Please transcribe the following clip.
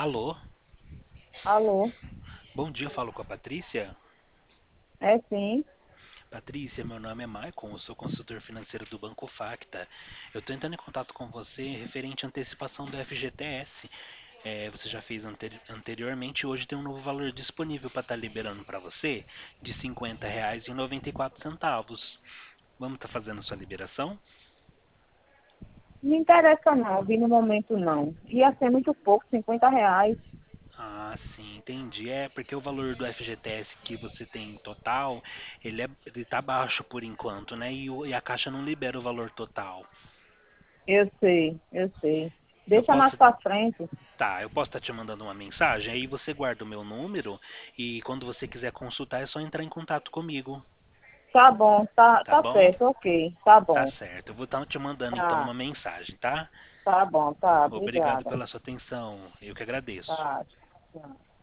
Alô, Alô, bom dia, eu falo com a Patrícia. é sim. Patrícia, meu nome é Maicon, eu sou consultor financeiro do Banco Facta. Eu estou entrando em contato com você referente à antecipação do FGTS. Você já fez anteriormente e hoje tem um novo valor disponível para estar liberando para você de R$ 50,94. Vamos estar fazendo sua liberação? Não interessa não, vi no momento não. Ia ser muito pouco, R$ 50. Ah, sim, entendi. É porque o valor do FGTS que você tem em total, ele tá baixo por enquanto, né? E a Caixa não libera o valor total. Eu sei, eu sei. Eu Deixa mais posso, pra frente. tá, eu posso estar te mandando uma mensagem, aí você guarda o meu número e quando você quiser consultar é só entrar em contato comigo, Tá bom, tá, tá tá bom? certo, ok. Tá Tá bom. certo. Eu vou estar te mandando então Tá, uma mensagem, tá? tá bom, tá. Obrigado Obrigada. pela sua atenção. Eu que agradeço. Tá. Tchau.